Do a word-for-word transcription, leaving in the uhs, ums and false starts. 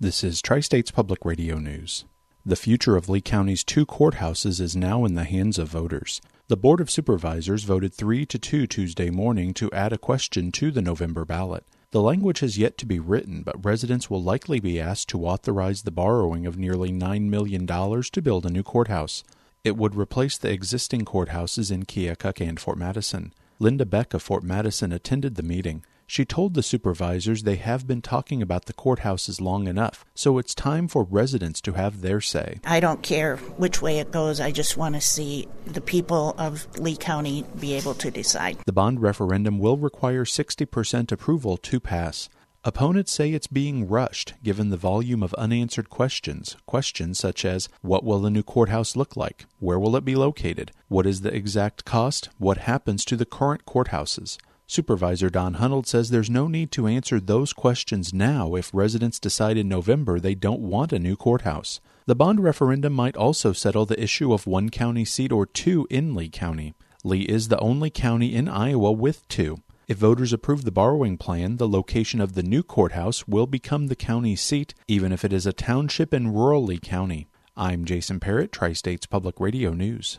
This is Tri-States Public Radio News. The future of Lee County's two courthouses is now in the hands of voters. The Board of Supervisors voted three to two Tuesday morning to add a question to the November ballot. The language has yet to be written, but residents will likely be asked to authorize the borrowing of nearly nine million dollars to build a new courthouse. It would replace the existing courthouses in Keokuk and Fort Madison. Linda Beck of Fort Madison attended the meeting. She told the supervisors they have been talking about the courthouses long enough, so it's time for residents to have their say. I don't care which way it goes. I just want to see the people of Lee County be able to decide. The bond referendum will require sixty percent approval to pass. Opponents say it's being rushed, given the volume of unanswered questions. Questions such as, what will the new courthouse look like? Where will it be located? What is the exact cost? What happens to the current courthouses? Supervisor Don Hunold says there's no need to answer those questions now if residents decide in November they don't want a new courthouse. The bond referendum might also settle the issue of one county seat or two in Lee County. Lee is the only county in Iowa with two. If voters approve the borrowing plan, the location of the new courthouse will become the county seat, even if it is a township in rural Lee County. I'm Jason Parrott, Tri-States Public Radio News.